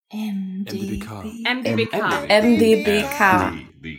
MDBK. MDBK. MDBK.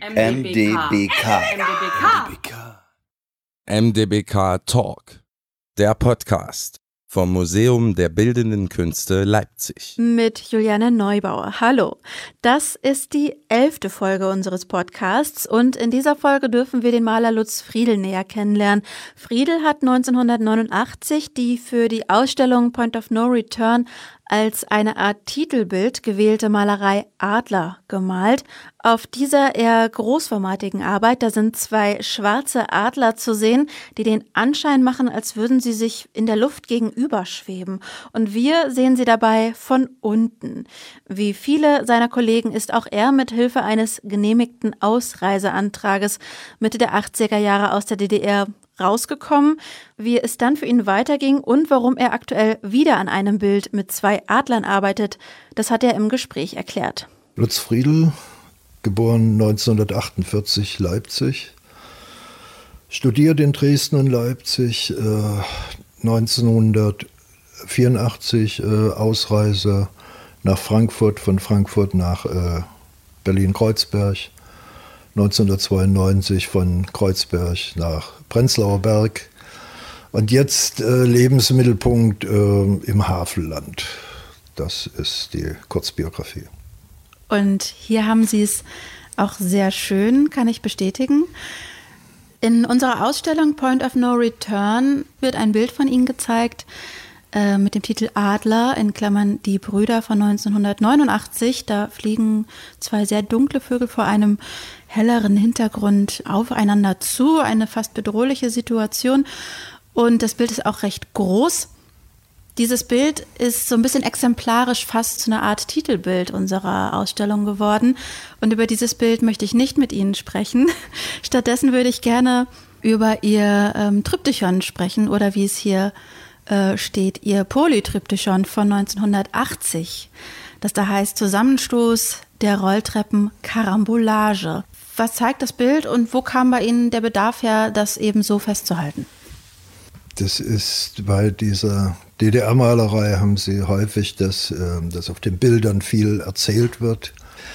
MDBK Talk, der Podcast vom Museum der Bildenden Künste Leipzig. Mit Juliane Neubauer. Hallo. Das ist die 11. Folge unseres Podcasts und in dieser Folge dürfen wir den Maler Lutz Friedl näher kennenlernen. Friedl hat 1989 die für die Ausstellung Point of No Return als eine Art Titelbild gewählte Malerei Adler gemalt. Auf dieser eher großformatigen Arbeit, da sind 2 schwarze Adler zu sehen, die den Anschein machen, als würden sie sich in der Luft gegenüber schweben. Und wir sehen sie dabei von unten. Wie viele seiner Kollegen ist auch er mit Hilfe eines genehmigten Ausreiseantrages Mitte der 80er Jahre aus der DDR rausgekommen, wie es dann für ihn weiterging und warum er aktuell wieder an einem Bild mit 2 Adlern arbeitet, das hat er im Gespräch erklärt. Lutz Friedl, geboren 1948, Leipzig, studiert in Dresden und Leipzig, 1984 Ausreise nach Frankfurt, von Frankfurt nach Berlin-Kreuzberg, 1992 von Kreuzberg nach Prenzlauer Berg und jetzt Lebensmittelpunkt im Havelland. Das ist die Kurzbiografie. Und hier haben Sie es auch sehr schön, kann ich bestätigen. In unserer Ausstellung Point of No Return wird ein Bild von Ihnen gezeigt mit dem Titel Adler, in Klammern die Brüder von 1989. Da fliegen 2 sehr dunkle Vögel vor einem helleren Hintergrund aufeinander zu, eine fast bedrohliche Situation. Und das Bild ist auch recht groß. Dieses Bild ist so ein bisschen exemplarisch fast zu einer Art Titelbild unserer Ausstellung geworden. Und über dieses Bild möchte ich nicht mit Ihnen sprechen. Stattdessen würde ich gerne über Ihr Triptychon sprechen oder wie es hier steht, Ihr Polytriptychon von 1980. Das da heißt Zusammenstoß der Rolltreppen Karambolage. Was zeigt das Bild und wo kam bei Ihnen der Bedarf her, das eben so festzuhalten? Das ist bei dieser DDR-Malerei haben Sie häufig, dass auf den Bildern viel erzählt wird.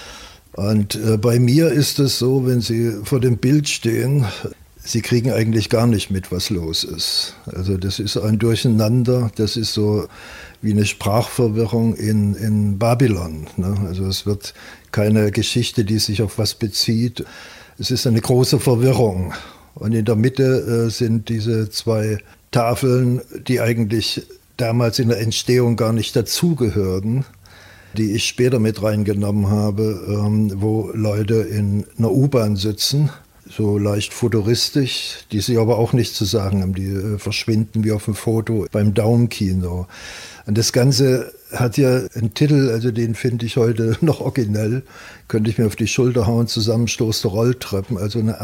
Und bei mir ist es so, wenn Sie vor dem Bild stehen, Sie kriegen eigentlich gar nicht mit, was los ist. Also das ist ein Durcheinander, das ist so wie eine Sprachverwirrung in Babylon. Ne? Also es wird keine Geschichte, die sich auf was bezieht. Es ist eine große Verwirrung. Und in der Mitte sind diese 2 Tafeln, die eigentlich damals in der Entstehung gar nicht dazugehörten, die ich später mit reingenommen habe, wo Leute in einer U-Bahn sitzen, so leicht futuristisch, die sie aber auch nichts zu sagen haben, die verschwinden wie auf dem Foto beim Daumenkino. Und das Ganze hat ja einen Titel, also den finde ich heute noch originell, könnte ich mir auf die Schulter hauen, Zusammenstoß der Rolltreppen, also eine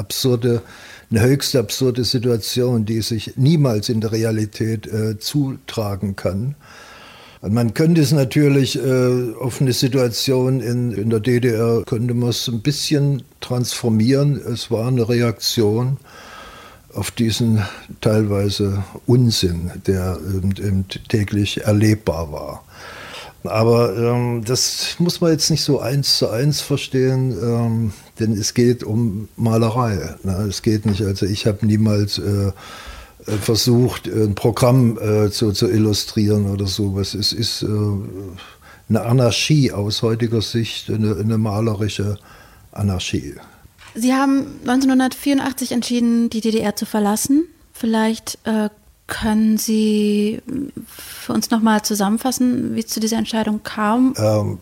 höchst absurde Situation, die sich niemals in der Realität zutragen kann. Und man könnte es natürlich auf eine Situation in der DDR, könnte man es ein bisschen transformieren. Es war eine Reaktion auf diesen teilweise Unsinn, der eben täglich erlebbar war. Aber das muss man jetzt nicht so 1:1 verstehen, denn es geht um Malerei. Ne? Es geht nicht, also ich habe niemals versucht, ein Programm zu illustrieren oder sowas. Es ist eine Anarchie aus heutiger Sicht, eine malerische Anarchie. Sie haben 1984 entschieden, die DDR zu verlassen. Vielleicht können Sie für uns nochmal zusammenfassen, wie es zu dieser Entscheidung kam?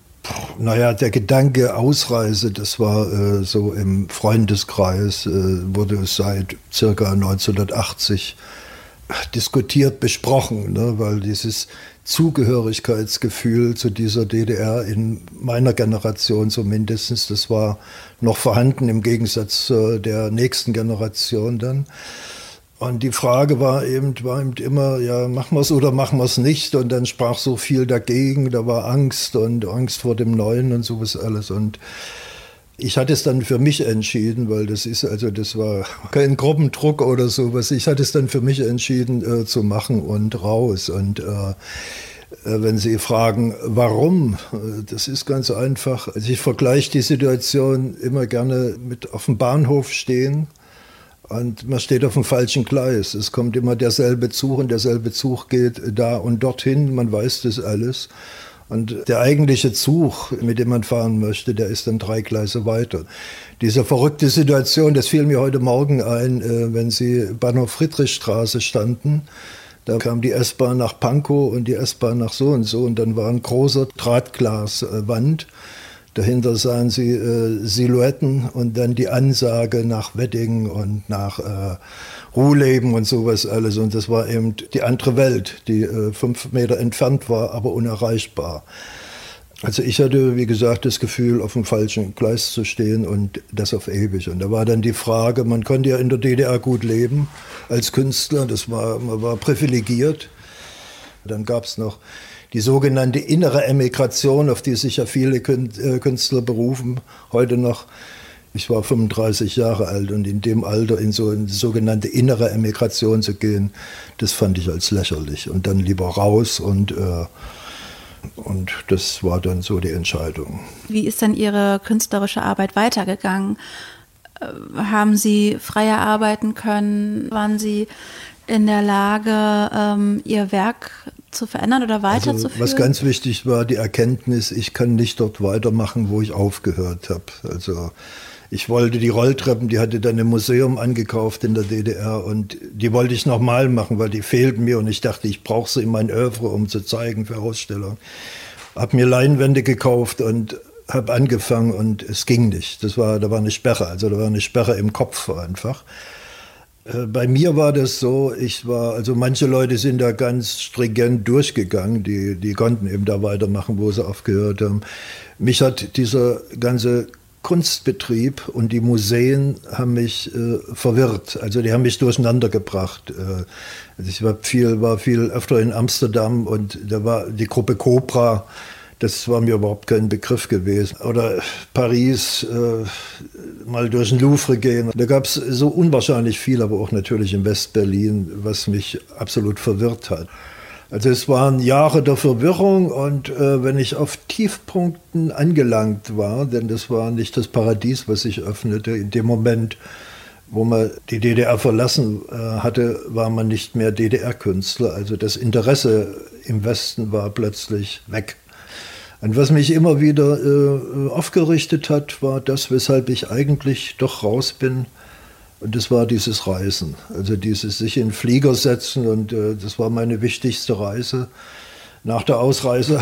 Der Gedanke Ausreise, das war so im Freundeskreis, wurde es seit circa 1980 diskutiert, besprochen, ne? Weil dieses Zugehörigkeitsgefühl zu dieser DDR in meiner Generation zumindest, das war noch vorhanden im Gegensatz zu der nächsten Generation dann. Und die Frage war eben immer, ja, machen wir es oder machen wir es nicht? Und dann sprach so viel dagegen, da war Angst und Angst vor dem Neuen und sowas alles. Und ich hatte es dann für mich entschieden, weil das war kein Gruppendruck oder sowas. Ich hatte es dann für mich entschieden zu machen und raus. Und Wenn Sie fragen, warum, das ist ganz einfach. Also ich vergleiche die Situation immer gerne mit auf dem Bahnhof stehen und man steht auf dem falschen Gleis. Es kommt immer derselbe Zug und derselbe Zug geht da und dorthin, man weiß das alles. Und der eigentliche Zug, mit dem man fahren möchte, der ist dann 3 Gleise weiter. Diese verrückte Situation, das fiel mir heute Morgen ein, wenn Sie Bahnhof Friedrichstraße standen. Da kam die S-Bahn nach Pankow und die S-Bahn nach so und dann war ein großer Drahtglaswand. Dahinter sahen Sie Silhouetten und dann die Ansage nach Wedding und nach Ruhleben und sowas alles. Und das war eben die andere Welt, die 5 Meter entfernt war, aber unerreichbar. Also ich hatte, wie gesagt, das Gefühl, auf dem falschen Gleis zu stehen und das auf ewig. Und da war dann die Frage, man konnte ja in der DDR gut leben als Künstler, man war privilegiert. Dann gab es noch die sogenannte innere Emigration, auf die sich ja viele Künstler berufen, heute noch. Ich war 35 Jahre alt und in dem Alter in so eine sogenannte innere Emigration zu gehen, das fand ich als lächerlich. Und dann lieber raus und das war dann so die Entscheidung. Wie ist dann Ihre künstlerische Arbeit weitergegangen? Haben Sie freier arbeiten können? Waren Sie in der Lage, Ihr Werk zu verändern oder weiterzuführen? Also, was ganz wichtig war, die Erkenntnis, ich kann nicht dort weitermachen, wo ich aufgehört habe. Also ich wollte die Rolltreppen, die hatte dann ein Museum angekauft in der DDR und die wollte ich nochmal machen, weil die fehlten mir und ich dachte, ich brauche sie in mein Oeuvre, um zu zeigen für Ausstellungen. Habe mir Leinwände gekauft und habe angefangen und es ging nicht. Da war eine Sperre, da war eine Sperre im Kopf einfach. Bei mir war das so, manche Leute sind da ganz stringent durchgegangen, die konnten eben da weitermachen, wo sie aufgehört haben. Mich hat dieser ganze Kunstbetrieb und die Museen haben mich verwirrt, die haben mich durcheinander gebracht. Ich war viel öfter in Amsterdam und da war die Gruppe Cobra, das war mir überhaupt kein Begriff gewesen. Oder Paris, mal durch den Louvre gehen. Da gab es so unwahrscheinlich viel, aber auch natürlich in West-Berlin, was mich absolut verwirrt hat. Also es waren Jahre der Verwirrung und wenn ich auf Tiefpunkten angelangt war, denn das war nicht das Paradies, was sich öffnete, in dem Moment, wo man die DDR verlassen hatte, war man nicht mehr DDR-Künstler. Also das Interesse im Westen war plötzlich weg. Und was mich immer wieder aufgerichtet hat, war das, weshalb ich eigentlich doch raus bin. Und das war dieses Reisen, also dieses sich in den Flieger setzen und das war meine wichtigste Reise. Nach der Ausreise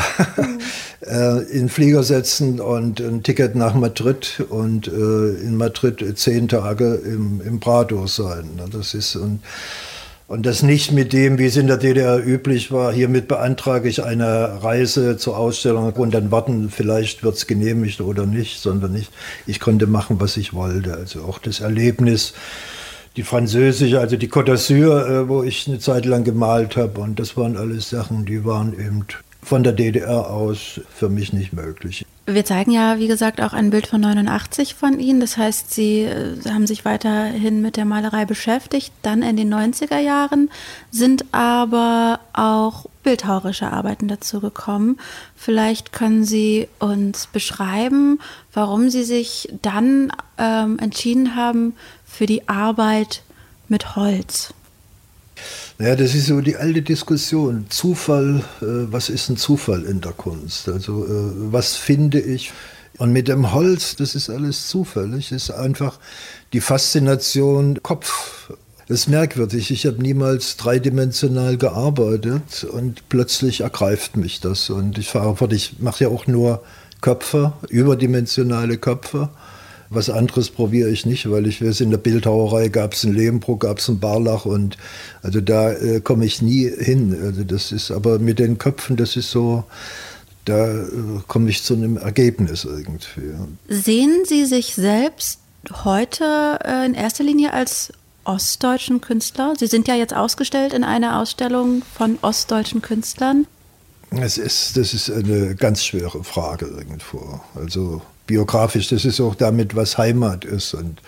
in den Flieger setzen und ein Ticket nach Madrid und in Madrid 10 Tage im Prado sein. Das ist und das nicht mit dem, wie es in der DDR üblich war, hiermit beantrage ich eine Reise zur Ausstellung und dann warten, vielleicht wird es genehmigt oder nicht, sondern ich konnte machen, was ich wollte. Also auch das Erlebnis, die französische, also die Côte d'Azur, wo ich eine Zeit lang gemalt habe und das waren alles Sachen, die waren eben von der DDR aus für mich nicht möglich. Wir zeigen ja, wie gesagt, auch ein Bild von 89 von Ihnen. Das heißt, Sie haben sich weiterhin mit der Malerei beschäftigt, dann in den 90er Jahren, sind aber auch bildhauerische Arbeiten dazu gekommen. Vielleicht können Sie uns beschreiben, warum Sie sich dann entschieden haben für die Arbeit mit Holz. Ja, das ist so die alte Diskussion. Zufall, was ist ein Zufall in der Kunst? Also was finde ich? Und mit dem Holz, das ist alles zufällig, ist einfach die Faszination Kopf. Das ist merkwürdig. Ich habe niemals dreidimensional gearbeitet und plötzlich ergreift mich das. Und ich mache ja auch nur Köpfe, überdimensionale Köpfe. Was anderes probiere ich nicht, weil ich weiß, in der Bildhauerei gab es einen Lehmbruck, gab es einen Barlach und also da komme ich nie hin. Also das ist aber mit den Köpfen, das ist so, da komme ich zu einem Ergebnis irgendwie. Sehen Sie sich selbst heute in erster Linie als ostdeutschen Künstler? Sie sind ja jetzt ausgestellt in einer Ausstellung von ostdeutschen Künstlern. Das ist eine ganz schwere Frage irgendwo. Also biografisch, das ist auch damit, was Heimat ist. Und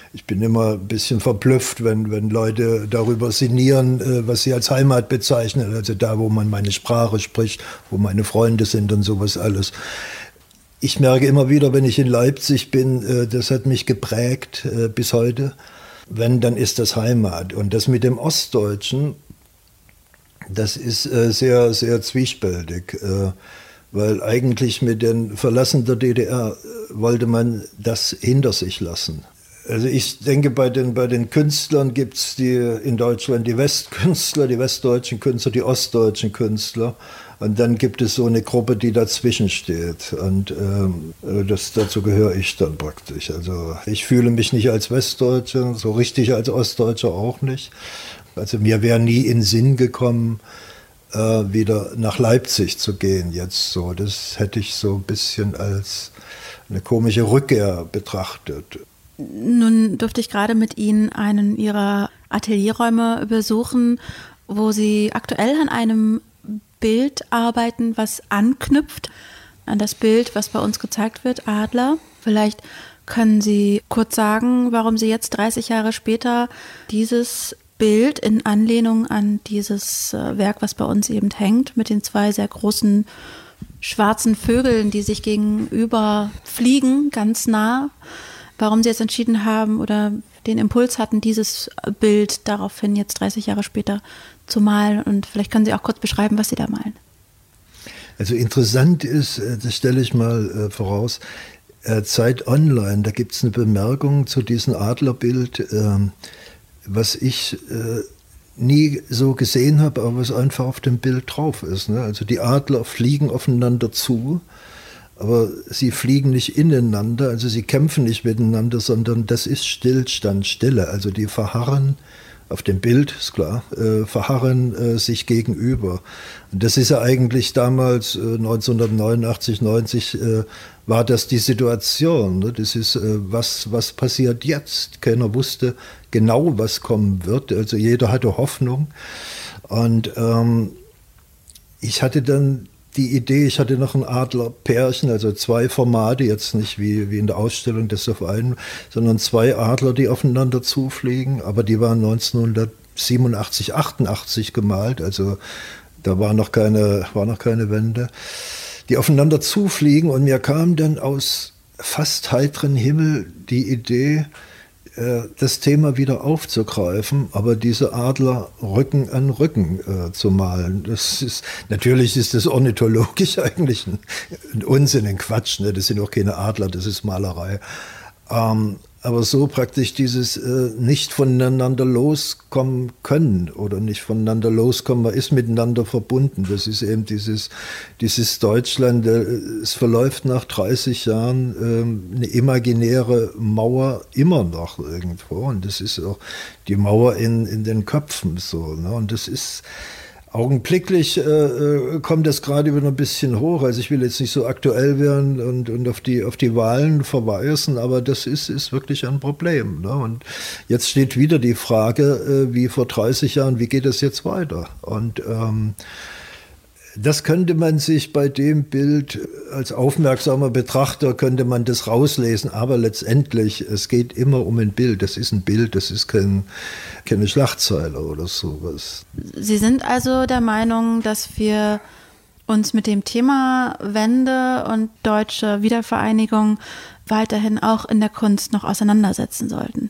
Ich bin immer ein bisschen verblüfft, wenn Leute darüber sinnieren, was sie als Heimat bezeichnen. Also da, wo man meine Sprache spricht, wo meine Freunde sind und sowas alles. Ich merke immer wieder, wenn ich in Leipzig bin, das hat mich geprägt bis heute. Wenn, dann ist das Heimat. Und das mit dem Ostdeutschen, das ist sehr, sehr zwiespältig. Weil eigentlich mit dem Verlassen der DDR wollte man das hinter sich lassen. Also ich denke, bei den Künstlern gibt es in Deutschland die Westkünstler, die westdeutschen Künstler, die ostdeutschen Künstler. Und dann gibt es so eine Gruppe, die dazwischen steht. Und dazu gehöre ich dann praktisch. Also ich fühle mich nicht als Westdeutscher, so richtig als Ostdeutscher auch nicht. Also mir wäre nie in den Sinn gekommen, wieder nach Leipzig zu gehen jetzt so. Das hätte ich so ein bisschen als eine komische Rückkehr betrachtet. Nun durfte ich gerade mit Ihnen einen Ihrer Atelierräume besuchen, wo Sie aktuell an einem Bild arbeiten, was anknüpft an das Bild, was bei uns gezeigt wird, Adler. Vielleicht können Sie kurz sagen, warum Sie jetzt 30 Jahre später dieses Bild in Anlehnung an dieses Werk, was bei uns eben hängt, mit den zwei sehr großen schwarzen Vögeln, die sich gegenüber fliegen, ganz nah, warum Sie jetzt entschieden haben oder den Impuls hatten, dieses Bild daraufhin jetzt 30 Jahre später zu malen. Und vielleicht können Sie auch kurz beschreiben, was Sie da malen. Also interessant ist, das stelle ich mal voraus, Zeit Online, da gibt es eine Bemerkung zu diesem Adlerbild, was ich nie so gesehen habe, aber was einfach auf dem Bild drauf ist. Ne? Also die Adler fliegen aufeinander zu, aber sie fliegen nicht ineinander, also sie kämpfen nicht miteinander, sondern das ist Stillstand, Stille. Also die verharren, auf dem Bild, ist klar, verharren sich gegenüber. Und das ist ja eigentlich damals, 1989, 90, war das die Situation. Ne? Das ist, was passiert jetzt? Keiner wusste genau, was kommen wird. Also jeder hatte Hoffnung. Und ich hatte dann die Idee, ich hatte noch ein Adlerpärchen, also zwei Formate, jetzt nicht wie in der Ausstellung, das auf einem, sondern zwei Adler, die aufeinander zufliegen, aber die waren 1987, 88 gemalt, also da war noch keine Wende, die aufeinander zufliegen und mir kam dann aus fast heiteren Himmel die Idee, das Thema wieder aufzugreifen, aber diese Adler Rücken an Rücken zu malen. Natürlich ist das ornithologisch eigentlich ein Unsinn, ein Quatsch. Ne? Das sind auch keine Adler, das ist Malerei. Aber so praktisch dieses nicht voneinander loskommen können oder nicht voneinander loskommen, man ist miteinander verbunden. Das ist eben dieses Deutschland, es verläuft nach 30 Jahren eine imaginäre Mauer immer noch irgendwo. Und das ist auch die Mauer in den Köpfen so. Ne? Und das ist augenblicklich kommt das gerade wieder ein bisschen hoch. Also ich will jetzt nicht so aktuell werden und auf die Wahlen verweisen, aber das ist wirklich ein Problem. Ne? Und jetzt steht wieder die Frage, wie vor 30 Jahren, wie geht es jetzt weiter? Und das könnte man sich bei dem Bild als aufmerksamer Betrachter könnte man das rauslesen, aber letztendlich, es geht immer um ein Bild. Das ist ein Bild, das ist keine Schlagzeile oder sowas. Sie sind also der Meinung, dass wir uns mit dem Thema Wende und deutsche Wiedervereinigung weiterhin auch in der Kunst noch auseinandersetzen sollten?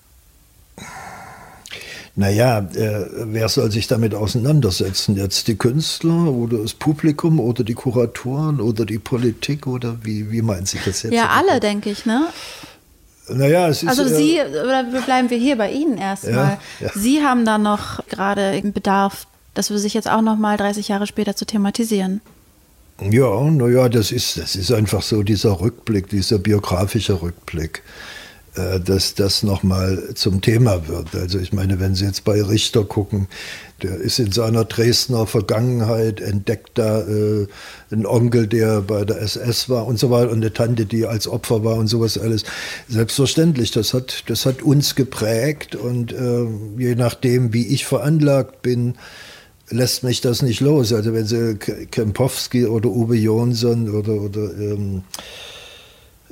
Naja, wer soll sich damit auseinandersetzen? Jetzt die Künstler oder das Publikum oder die Kuratoren oder die Politik oder wie meinen Sie das jetzt? Ja, alle, denke ich, ne? Naja, es ist... Also Sie, oder bleiben wir hier bei Ihnen erstmal. Ja. Sie haben da noch gerade Bedarf, das für sich jetzt auch noch mal 30 Jahre später zu thematisieren. Ja, naja, das ist einfach so dieser Rückblick, dieser biografische Rückblick, dass das nochmal zum Thema wird. Also ich meine, wenn Sie jetzt bei Richter gucken, der ist in seiner Dresdner Vergangenheit, entdeckt da einen Onkel, der bei der SS war und so weiter und eine Tante, die als Opfer war und sowas alles. Selbstverständlich, das hat uns geprägt und je nachdem, wie ich veranlagt bin, lässt mich das nicht los. Also wenn Sie Kempowski oder Uwe Jonsson oder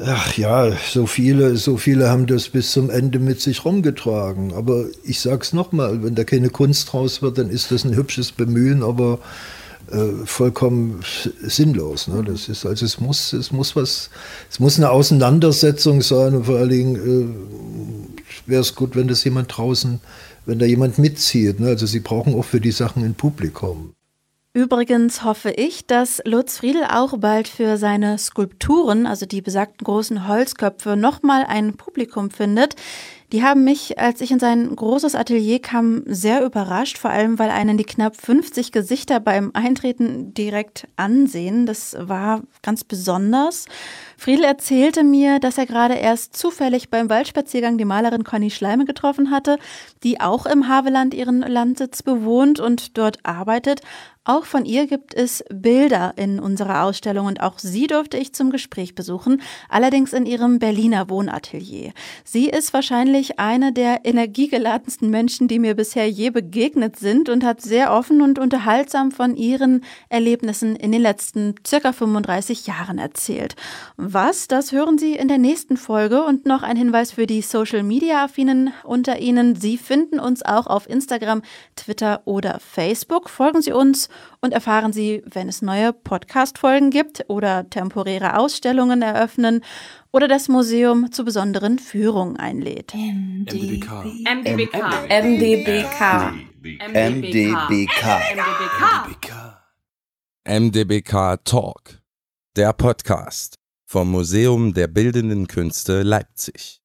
Ach ja, so viele haben das bis zum Ende mit sich rumgetragen. Aber ich sag's nochmal, wenn da keine Kunst draus wird, dann ist das ein hübsches Bemühen, aber vollkommen sinnlos. Ne? Das ist, also es muss eine Auseinandersetzung sein, und vor allen Dingen wäre es gut, wenn das jemand draußen, wenn da jemand mitzieht. Ne? Also sie brauchen auch für die Sachen ein Publikum. Übrigens hoffe ich, dass Lutz Friedl auch bald für seine Skulpturen, also die besagten großen Holzköpfe, nochmal ein Publikum findet. Die haben mich, als ich in sein großes Atelier kam, sehr überrascht, vor allem weil einen die knapp 50 Gesichter beim Eintreten direkt ansehen. Das war ganz besonders. Friedl erzählte mir, dass er gerade erst zufällig beim Waldspaziergang die Malerin Conny Schleime getroffen hatte, die auch im Havelland ihren Landsitz bewohnt und dort arbeitet. Auch von ihr gibt es Bilder in unserer Ausstellung und auch sie durfte ich zum Gespräch besuchen, allerdings in ihrem Berliner Wohnatelier. Sie ist wahrscheinlich eine der energiegeladensten Menschen, die mir bisher je begegnet sind, und hat sehr offen und unterhaltsam von ihren Erlebnissen in den letzten circa 35 Jahren erzählt. Was, das hören Sie in der nächsten Folge. Und noch ein Hinweis für die Social-Media-Affinen unter Ihnen. Sie finden uns auch auf Instagram, Twitter oder Facebook. Folgen Sie uns und erfahren Sie, wenn es neue Podcast-Folgen gibt oder temporäre Ausstellungen eröffnen oder das Museum zu besonderen Führungen einlädt. MDBK. MDBK Talk, der Podcast vom Museum der Bildenden Künste Leipzig.